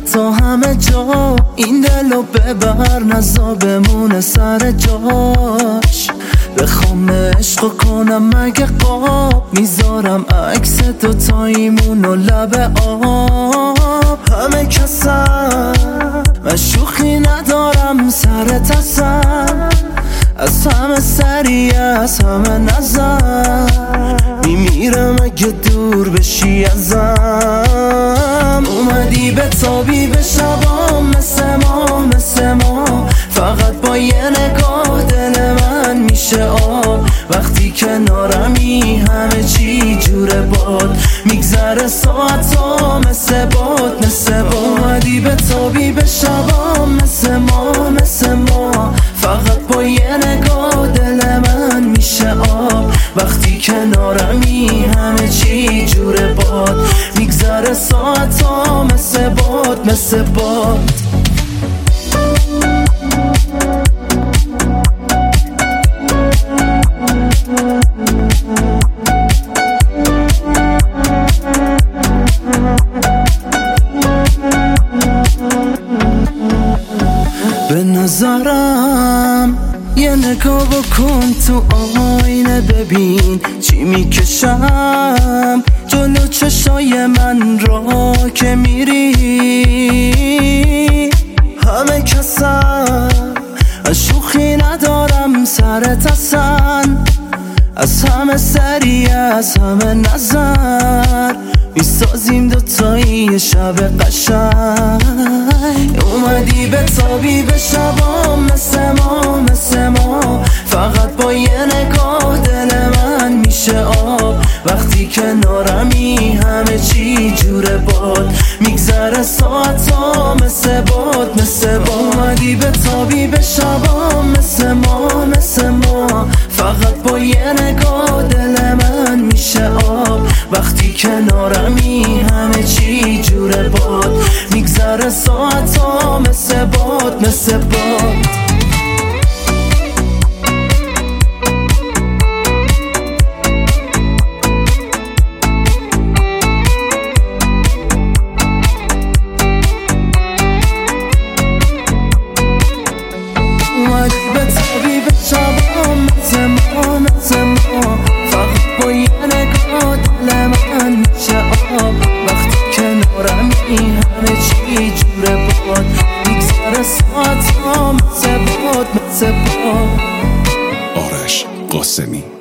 تا همه جا، این دلو ببر نزا بمونه سر جاش. بخوام عشق کنم مگه قاب، میذارم عکس دوتاییمون و لب آب. همه کسم من شوخی ندارم سر تسم، از همه سری از همه نظر میمیرم اگه دور بشی ازم. اومدی به تابی به شبام مثل ما فقط با یه نگاه دل من میشه آب. وقتی کنارمی همه چی جور باد، میگذره ساعتا مثل باد. اومدی به تابی به شبام مثل ما فقط با یه نگاه دل من میشه آب. وقتی کنارمی همه چی جور باد، میگذره ساعتا مثل باد. به نظرم یه نگاه بکن تو آینه، ببین چی میکشم جلو چشای من را که میری. همه کسم شوخی ندارم سر تسن، از همه سری از همه نظر میسازیم دوتایی شب قشنگ. اومدی به تابی به شبام مثل ما فقط با یه نگاه دل من میشه آب. وقتی کنارمی همه چی جور باد، میگذره ساعتا مثل باد. اومدی به تابی به شبام مثل ما فقط با یه نگاه دل من میشه آب. وقتی کنارمی همه چی جور باد، میگذره ساعتا مثل باد. اومدی به تابی به شبام مثل ما فقط با یه نگاه دل من میشه آب. وقتی کنارمی همه چی جور باد، میگذره ساعتا مثل باد. آرش قاسمی.